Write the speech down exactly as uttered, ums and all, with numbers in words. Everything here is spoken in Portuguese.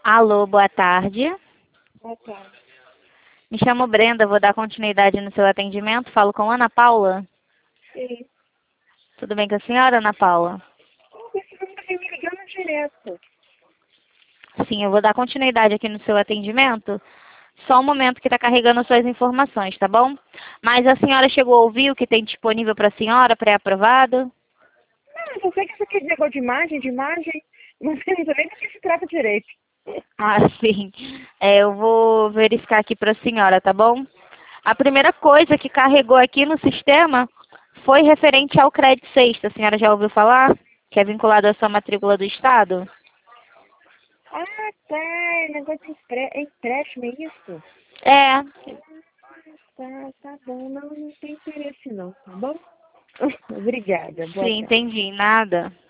Alô, boa tarde. Boa tarde. Me chamo Brenda, vou dar continuidade no seu atendimento. Falo com Ana Paula. Sim. Tudo bem com a senhora, Ana Paula? Oh, esse número vem me ligando direto. Sim, eu vou dar continuidade aqui no seu atendimento. Só um momento que está carregando suas informações, tá bom? Mas a senhora chegou a ouvir o que tem disponível para a senhora, pré-aprovado? Ah, eu só sei que isso aqui é negócio de imagem, de imagem. Não sei nem do que se trata direito. Ah, sim. É, eu vou verificar aqui para a senhora, tá bom? A primeira coisa que carregou aqui no sistema foi referente ao crédito sexta. A senhora já ouviu falar? Que é vinculado à sua matrícula do Estado? Ah, tá. É negócio de empre... é empréstimo, é isso? É. Tá, tá bom. Não, não tem interesse não, tá bom? Obrigada. Boa Sim, tarde. entendi. Nada.